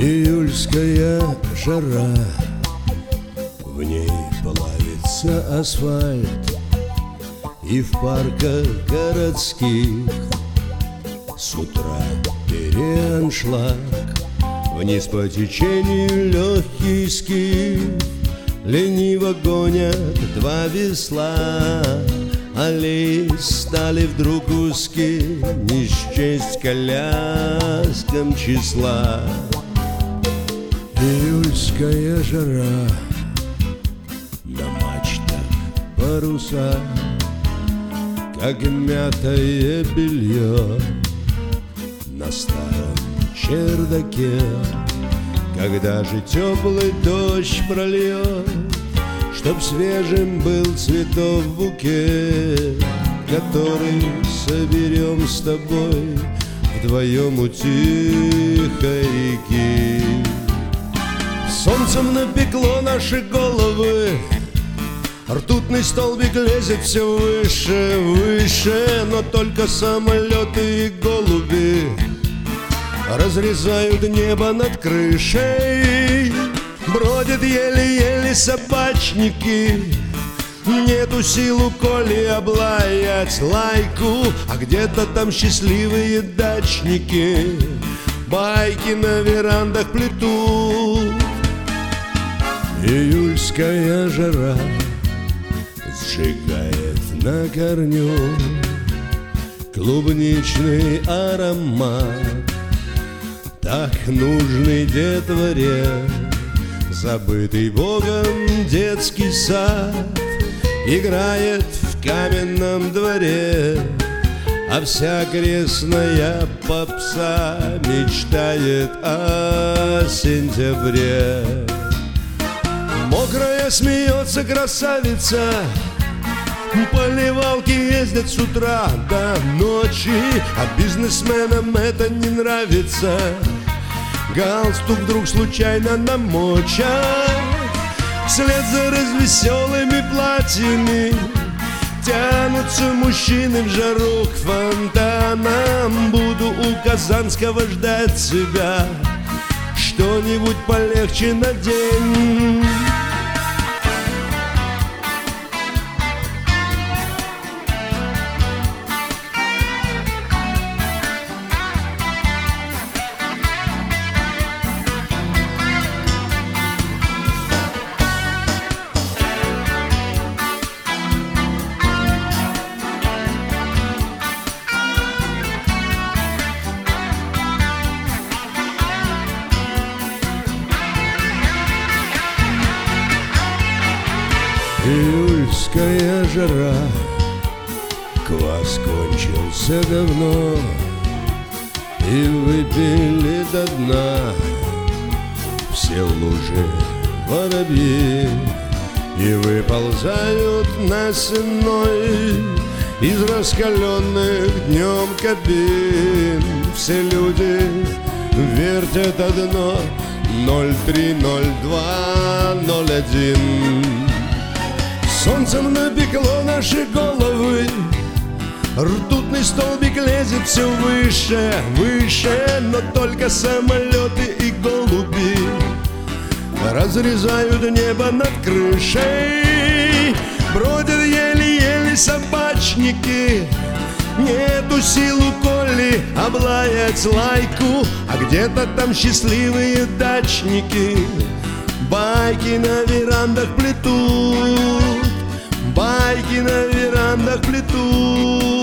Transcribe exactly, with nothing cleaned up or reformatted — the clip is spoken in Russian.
Июльская жара, в ней плавится асфальт, и в парках городских с утра переаншлаг. Вниз по течению легкий скиф, лениво гонят два весла. Аллеи стали вдруг узки, не счесть коляскам числа. Июльская жара, на мачтах паруса, как мятое белье на старом чердаке. Когда же теплый дождь прольет, чтоб свежим был цветов букет, который соберем с тобой вдвоем у тихой реки. Солнцем напекло наши головы, ртутный столбик лезет все выше, выше, но только самолеты и голуби разрезают небо над крышей. Бродят еле-еле собачники, нету сил у Коли облаять лайку, а где-то там счастливые дачники байки на верандах плетут. Июльская жара сжигает на корню клубничный аромат, так нужный детворе. Забытый Богом детский сад играет в каменном дворе, а вся крестная попса мечтает о сентябре. Мокрая смеется красавица, поливалки ездят с утра до ночи, а бизнесменам это не нравится. Галстук вдруг случайно намочат, вслед за развеселыми платьями тянутся мужчины в жару к фонтанам. Буду у Казанского ждать себя, что-нибудь полегче надень. Июльская жара, квас кончился давно, и выпили до дна все лужи воробьи, и выползают на сенной из раскаленных днем кабин. Все люди вертят одно: ноль три ноль два ноль один. Солнцем напекло наши головы, ртутный столбик лезет все выше, выше, но только самолеты и голуби разрезают небо над крышей. Бродят еле-еле собачники, нету сил у Коли облаять лайку, а где-то там счастливые дачники байки на верандах плетут, байки на верандах плетут.